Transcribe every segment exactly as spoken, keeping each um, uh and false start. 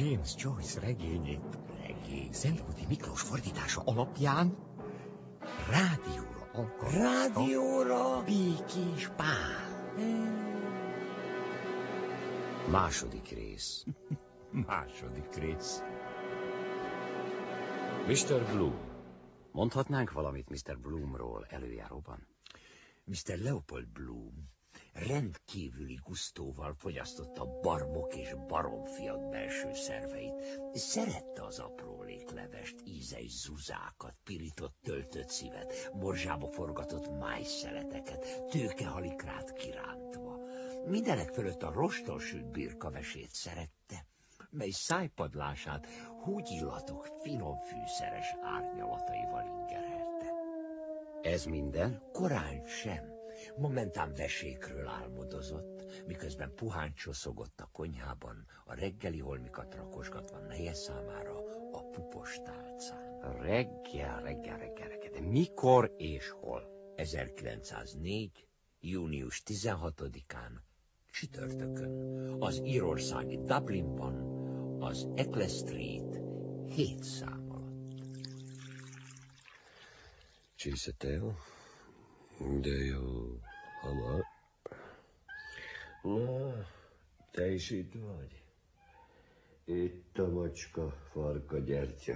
James Joyce regényét. Regény? Szentúti Miklós fordítása alapján rádióra alkalmazta. Rádióra? Békés Pál. Második rész. Második rész. miszter Bloom. Mondhatnánk valamit miszter Bloomról előjáróban? miszter Leopold Bloom rendkívüli gusztóval fogyasztotta barmok és baromfiak belső szerveit. Szerette az apróléklevest, ízes zuzákat, pirított töltött szívet, morzsába forgatott májszeleteket, tőkehalikrát kirántva. Mindenek fölött a rostonsült birkavesét szerette, mely szájpadlását húgyillatok finom fűszeres árnyalataival ingerelte. Ez minden? Korán sem. Momentán vesékről álmodozott, miközben puhán csoszogott a konyhában, a reggeli holmikat rakosgatva neje számára a pupos tálcán. Reggel, reggel, reggel, reggel. De mikor és hol? ezerkilencszáznégy. június tizenhatodikán, csütörtökön, az írországi Dublinban, az Eccles Street hét szám alatt. Csíszeteo? De jó, hamar. Na, te is itt vagy? Itt a macska, farka, gyertya.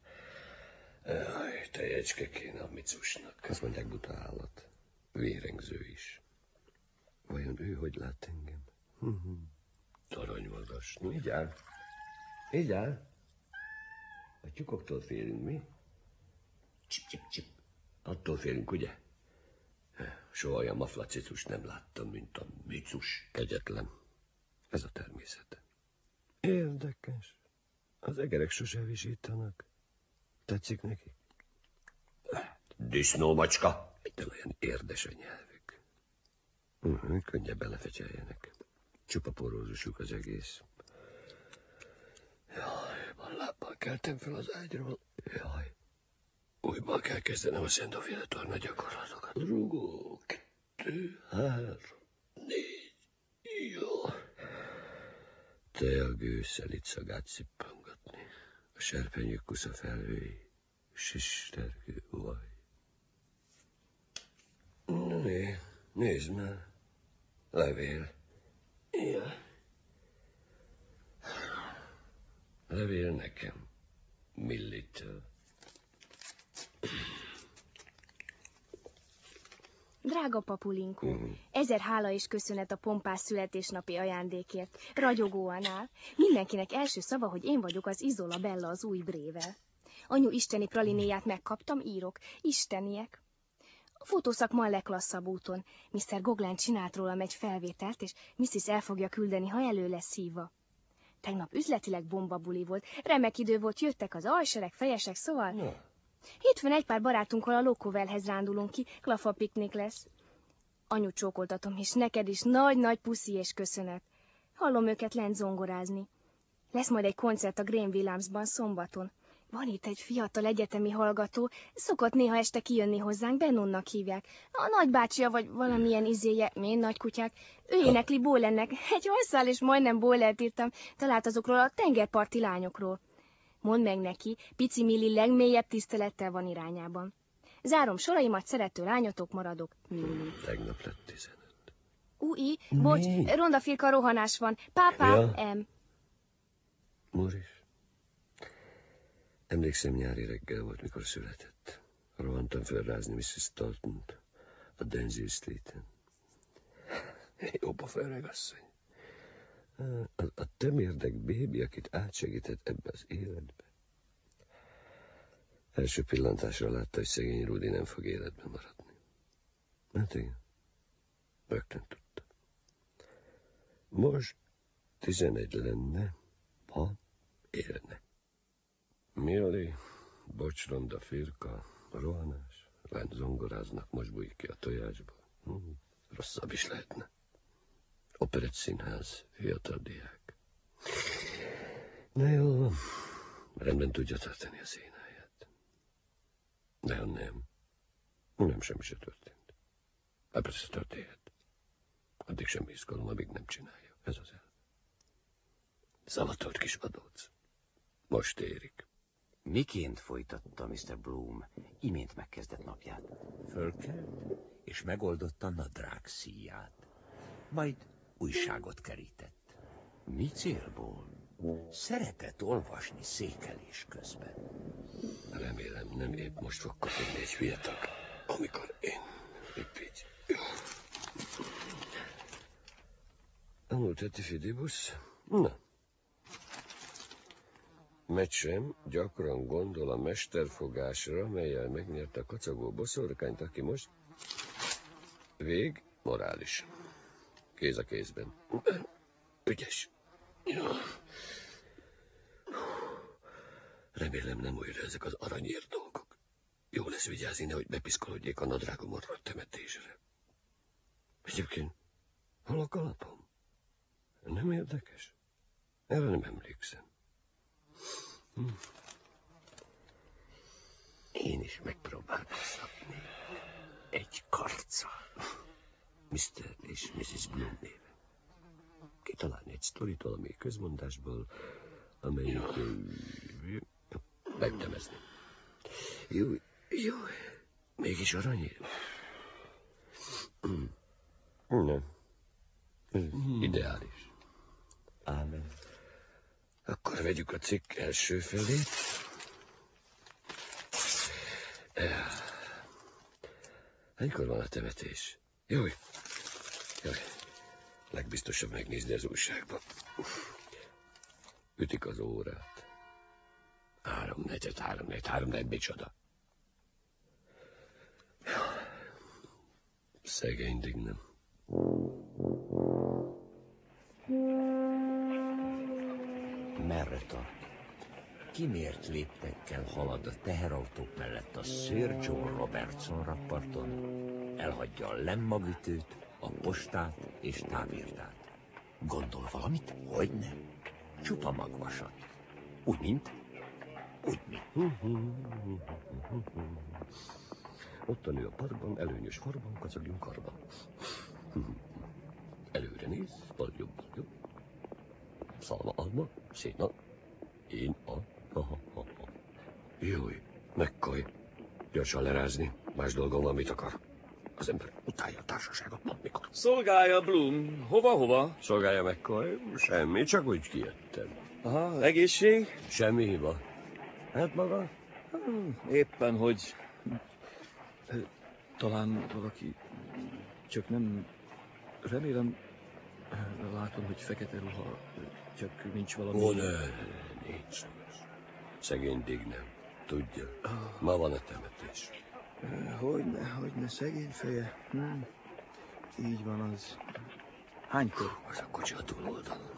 Jaj, te jecske kéne a micusnak. Azt mondják, buta állat. Vérengző is. Vajon ő hogy lát engem? Toronymagas. Így áll. Így áll. A tyúkoktól félünk, mi? Csip, csip, csip. Attól félünk, ugye? Soha olyan maflacitus nem láttam, mint a micus. Kegyetlen. Ez a természet. Érdekes. Az egerek sose visítanak. Tetszik nekik? Disznómacska. De olyan érdes a nyelvük. Uh-huh, könnyebben lefetyeljenek. Csupa porózusuk az egész. Jaj, van lábbal keltem fel az ágyról. Jaj. Újból kell kezdenem a Szentoféle torna gyakorlatokat. Rugó, kettő, három, négy, jó. Te a gőzszel itt szagát szippangatni. A serpenyők kusza felhői, sistergő vaj. Né, nézd már. Levél. Ja. Levél nekem. Millitől. Drága papulinkó, Mm. ezer hála és köszönet a pompás születésnapi ajándékért. Ragyogóan áll. Mindenkinek első szava, hogy én vagyok az Izola Bella az új brével. Anyu isteni pralinéját megkaptam, írok. Isteniek. A fotószakma a legklasszabb úton. miszter Goglen csinált rólam egy felvételt, és misszisz el fogja küldeni, ha elő lesz hívva. Tegnap üzletileg bombabuli volt, remek idő volt, jöttek az alsereg, fejesek, szóval... Na. Hétfőn egy pár barátunkkal a Lockovelhez rándulunk ki, klafa piknik lesz. Anyu csókoltatom, és neked is nagy-nagy puszi és köszönet. Hallom őket lent zongorázni. Lesz majd egy koncert a Graham Williamsban szombaton. Van itt egy fiatal egyetemi hallgató, szokott néha este kijönni hozzánk, Bennonnak hívják. A nagybácsia vagy valamilyen izéje, én nagykutyák. Ő énekli Boylennek, egy hosszál és majdnem Boylent írtam, talált azokról a tengerparti lányokról. Mondd meg neki, pici Milli legmélyebb tisztelettel van irányában. Zárom soraimat, szerető lányotok maradok, Milli. Tegnap lett tizenöt. Ui, bocs, Mi? rondafirka rohanás van. Pápá, Ja. M. Moris. Emlékszem, nyári reggel volt, mikor született. Rohantam felrázni misszisz Toltont a Denzil Street-en. Jó pofa öreg asszony. A, a temérdek bébi, akit átsegített ebbe az életbe. Első pillantásra látta, hogy szegény Rudi nem fog életben maradni. Hát igen. Rögtön tudta. Most tizenegy lenne, ha élne. Milli, bocs, ronda firka, rohanás, lent zongoráznak, most bújik ki a tojásba. Hm, rosszabb is lehetne. Operett színház, fiatal diák. Na jó, rendben tudja tartani a szénáját. De ha nem, nem semmi se történt. Hát persze történhet. Addig semmi izgalom, amíg nem csinálja. Ez az el. Szavatolt kis vadóc. Most érik. Miként folytatta miszter Bloom imént megkezdett napját? Fölkelt, és megoldotta a nadrág szíját. Majd újságot kerített. Mi célból? Szeretett olvasni székelés közben. Remélem nem épp most fog kapni egy fiatal, amikor én épp így. Anulteti fidibus? Na. Meccsem gyakran gondol a mesterfogásra, melyel megnyerte a kacagó boszorkányt, aki most vég morális. Kéz a kézben. Ügyes. Remélem nem újra ezek az aranyér dolgok. Jó lesz vigyázni, nehogy bepiszkolódjék a nadrágomorra a temetésre. Egyébként, hol a kalapom? Nem érdekes? Erre nem emlékszem. Hm. Én is megpróbálkozhatnék. Egy karccal. miszter és missziz Bloom néven. Kitalálni egy sztorit valami közmondásból, amelyik megtemezni. Jó, jó, mégis aranyér. Nem. Ideális. Ámen. Akkor vegyük a cikk első felét. Hánykor van a temetés? Jaj, jaj. Legbiztosabb megnézni az újságba. Ütik az órát. Három negyed, három negyed, három negyed, micsoda. Szegény Dignam. Merre tart? Kimért léptekkel halad a teherautók mellett a Sir John Robertson rakparton, elhagyja a lemmagütőt, a postát és távirtát. Gondol valamit? Hogyne? Csupa magvasat. Úgy, mint? Úgy, mint. Ott a nő a parkban, előnyös farban, kacagjunk karban. Előre néz, bal jobb, bal jobb. Szalma, alma, széna. Én a... Júj, megkaj. Gyorsan lerázni, más dolgom van, mit akar. Az ember utálja a társaságot, mond mikor. Szolgálja, Bloom. Hova-hova? Szolgálja McCoy, semmi, csak úgy kijöttem. Aha, egészség? Semmi hiba. Hát maga? Éppen, hogy... Talán valaki... Csak nem... Remélem... Látom, hogy fekete ruha, csak nincs valami... Ó, ne, nincs. Szegény Dignam. Tudja, ma van a temetés. Hogyne, hogyne, szegény feje. Hm. Így van az. Hánykor? Az a kocsi a túloldalon.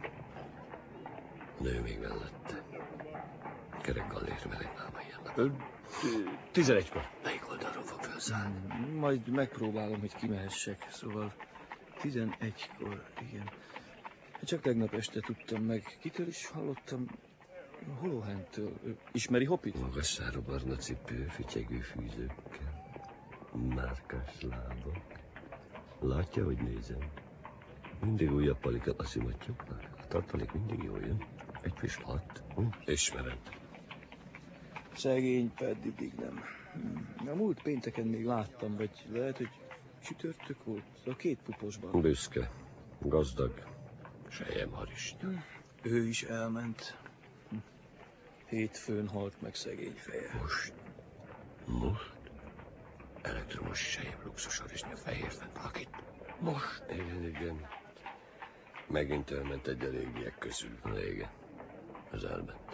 A nő még mellette. Kerekgallér velegy lábajánnak. Tizenegykor. Melyik oldalról fog felszállni? Hmm, majd megpróbálom, hogy kimehessek, szóval tizenegykor, igen. Csak tegnap este tudtam meg. Kitől is hallottam? Holohentől. Ismeri Hopit? Magas szára barna cipő, fityegő fűzőkkel. Márkás lábak. Látja, hogy nézem? Mindig újabb palikat a szimattyúknak. A tartalék mindig jól jön. Egy fis hat. Hm? Ismerem. Szegény Paddy Dignam. A múlt pénteken még láttam, vagy lehet, hogy csütörtök volt. A két puposban. Büszke. Gazdag. Sejem harist. Ő is elment. Hétfőn halt meg szegény feje. Most? Most? Elektromos sejem luxus harisnya fehérben valakit. Most? Igen, igen. Megint elment egy a régiek közül. Régen. Az elment.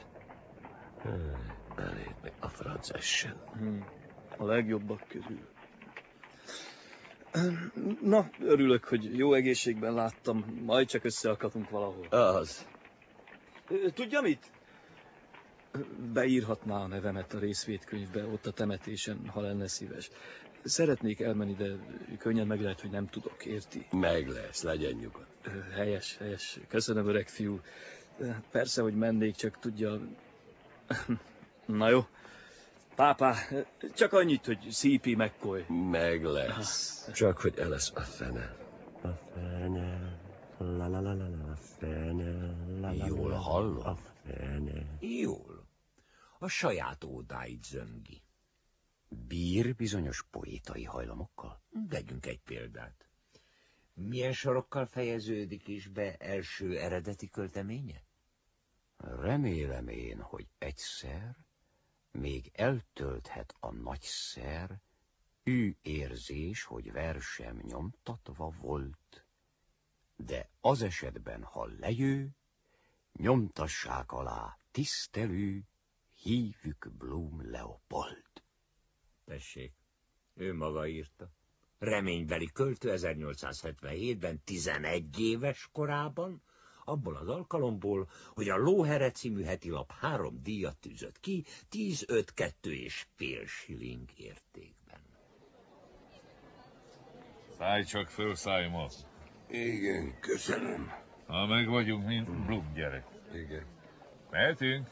Elét meg a franc essen. Hmm. A legjobbak közül. Na, örülök, hogy jó egészségben láttam. Majd csak összeakadunk valahol. Az. Tudja mit? Beírhatná a nevemet a részvétkönyvbe ott a temetésen, ha lenne szíves. Szeretnék elmenni, de könnyen meg lehet, hogy nem tudok, érti? Meg lesz, legyen nyugodt. Helyes, helyes. Köszönöm, öreg fiú. Persze, hogy mennék, csak tudja... Na jó. Pápá, csak annyit, hogy szípi McCoy. Meg lesz. Csak hogy el lesz a fene. A fene. La la la la la, fene, la la Jól la, hallom? a fene. Jól. A saját ódáit zöngi. Bír bizonyos poétai hajlamokkal? Vegyünk egy példát. Milyen sorokkal fejeződik is be első eredeti költeménye? Remélem én, hogy egyszer még eltölthet a nagyszer, ő érzés, hogy versem nyomtatva volt, de az esetben, ha lejő, nyomtassák alá tisztelő, hívük Bloom Leopold. Tessék, ő maga írta. Reménybeli költő ezernyolcszázhetvenhétben tizenegy éves korában, abból az alkalomból, hogy a Lóhere című hetilap három díjat tűzött ki, tíz, öt, kettő és fél shilling értékben. Szállj csak föl, Simon. Igen, köszönöm. Ha meg vagyunk, mint Bloom gyerek. Igen. Mehetünk?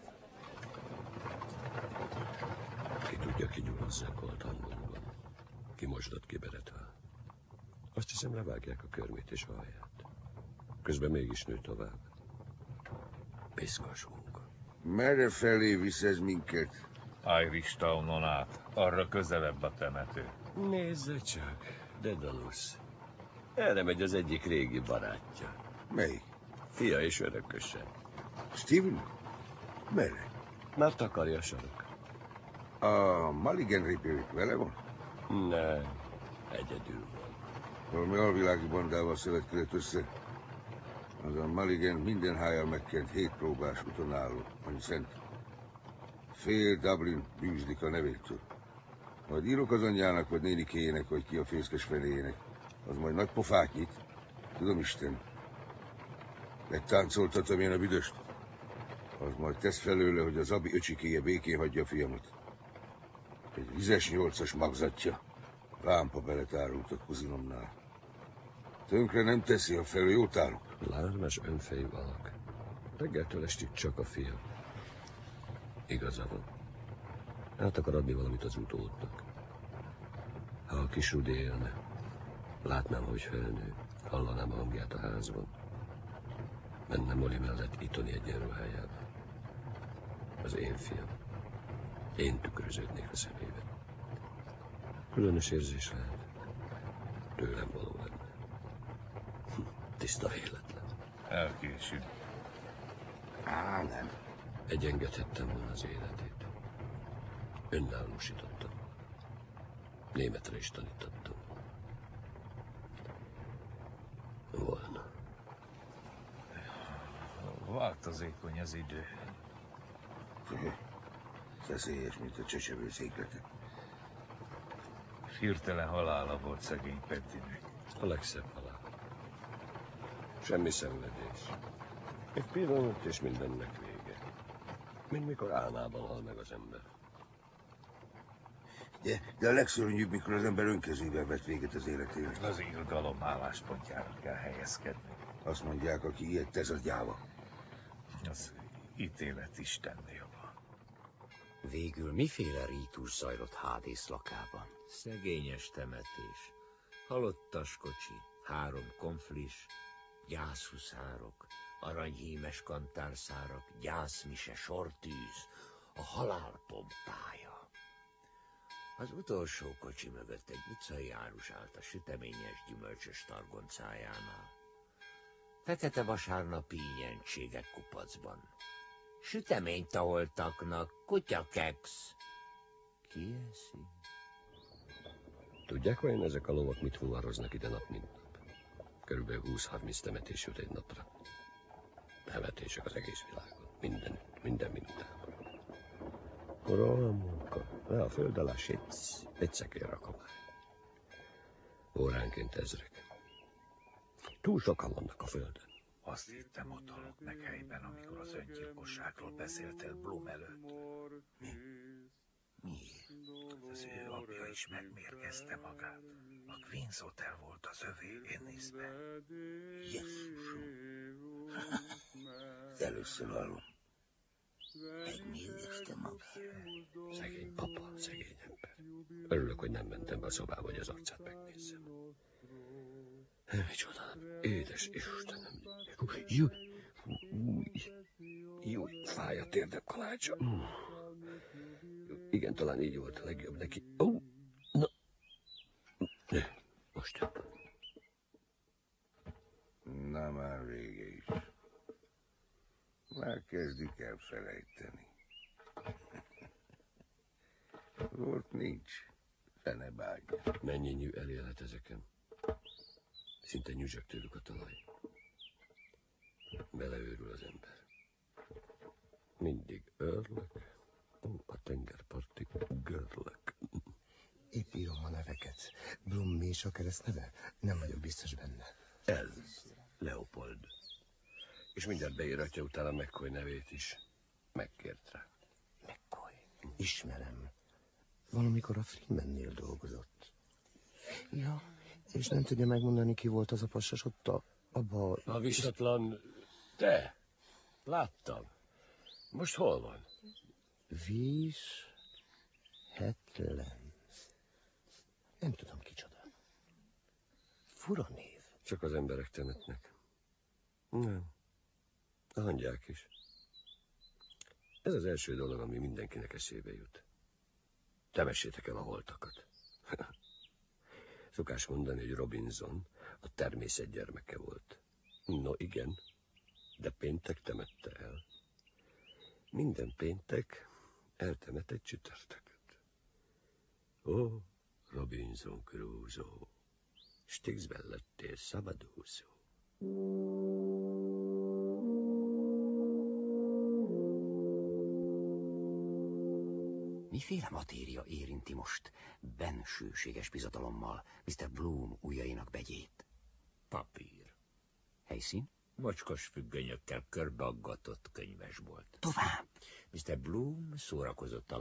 Ki tudja, ki nyulasszákolt hangunkban. Ki mosdott ki beretve. Azt hiszem, levágják a körmét és alját. Közben mégis nő tovább. Piszkos munka. Merre felé visz ez minket? Irish Townon át. Arra közelebb a temető. Nézze csak, Dedalus. Erre megy az egyik régi barátja. Melyik? Fia és örököse. Steven? Merre? Már takarja a sarok. A Mulligan Ripérik vele van? Nem, egyedül van. Valami alvilági bandával szövetkezett össze. Az a Mulligan minden hájjal megkent hét próbás úton álló, annyi szent. Fél Dublin bűzlik a nevétől. Majd írok az anyjának, vagy nénikéjének, vagy ki a fészkes fenéjének. Az majd nagy pofát nyit. Tudom Isten. Megtáncoltatom én a büdöst. Az majd tesz felőle, hogy az Abi öcsikéje békén hagyja a fiamat. Egy vizes nyolcas magzatja. Lámpa beletárult a kuzinomnál. Tönkre nem teszi, ha felül jót állok. Lármás önfejű alak. Reggeltől estig csak a fia. Igaza van. Át akar adni valamit az utódnak. Ha a kis Rudi élne, látnám, hogy felnő, hallanám a hangját a házban. Mennem Molly mellett itoni egyenruhájában. Az én fiam. Én tükröződnék a szemébe. Különös érzés lehet. Tőlem való lenne. Hm, tiszta véletlen. Elkésünk. Á, nem. Egyengedhettem volna az életét. Önállósítottam. Németre is tanítottam. Volna. Változékony az idő. Szeszélyes, mint a csecsemő széklete. Hirtelen halála volt szegény Pettinek. A legszebb halál. Semmi szenvedés. Egy pillanat és mindennek vége. Mint mikor álmában hal meg az ember. De, de a legszörnyűbb, mikor az ember önkezével vett véget az életének. Az irgalom álláspontjára kell helyezkedni. Azt mondják, aki ilyet tesz, az gyáva. Az ítélet Istennél van. Végül miféle rítus zajlott Hádész lakában? Szegényes temetés. Halottas kocsi, három konflis, gyászhuszárok, aranyhímes kantárszárak, gyászmise, sortűz, a halál pompája. Az utolsó kocsi mögött egy utcai árus állt a süteményes, gyümölcsös targoncájánál. Fekete vasárnapi ínyentségek kupacban. Süteményt a holtaknak, kutyakeksz. Ki eszi? Tudják, vajon ezek a lovak mit fuvaroznak ide nap, mint nap? Körülbelül húsz-harminc temetés jut egy napra. Temetések az egész világon. Minden, minden mintában. Ura, a munka. Le a föld alá sétsz, egy szekér rakomány. Óránként ezrek. Túl sokan vannak a földön. Azt hittem, ott halott meg helyben, amikor az öngyilkosságról beszéltél Bloom előtt. Mi? Miért? Az ő apja is megmérgezte magát. A Queen's Hotel volt az övé Ennisben. Jesszusom. Először hallom. Megmérgezte magát. Szegény papa, szegény ember. Örülök, hogy nem mentem be a szobába, hogy az arcát megnézzem. Micsoda, édes Istenem. Jú, jó, fáj a térdem kalácsa. Igen, talán így volt a legjobb neki. Ó, oh, na. Most jobb. Na már vége is. Már kezdik el felejteni. Volt nincs. Fene bágya. Mennyi nyű elélhet ezeken? Szinte nyüzsök tőlük a talaj. Beleőrül az ember. Mindig örlök. Ó, a tengerparti görlök. Épp írom a neveket. Blum mi is a keresztneve? Nem vagyok biztos benne. Ez Leopold. És mindjárt beíratja utána McCoy nevét is. Megkért rá. McCoy. Ismerem. Valamikor a Freemannél dolgozott. Ja, és nem tudja megmondani, ki volt az a pasas ott a... abba... A viszatlan... Te? Láttam. Most hol van? Vís... Hetlen. Nem tudom kicsoda. Fura név. Csak az emberek temetnek. Nem. A hangyák is. Ez az első dolog, ami mindenkinek eszébe jut. Temessétek el a holtakat. Szokás mondani, hogy Robinson a természet gyermeke volt. No igen, de péntek temette el. Minden péntek eltemet egy csütörtököt. Ó, Robinson Crusoe, Styxben lettél szabadúszó. Miféle matéria érinti most bensőséges bizadalommal miszter Bloom ujjainak begyét? Papír. Helyszín? Mocskos függönyökkel körbeaggatott könyvesbolt. Tovább! miszter Bloom szórakozott a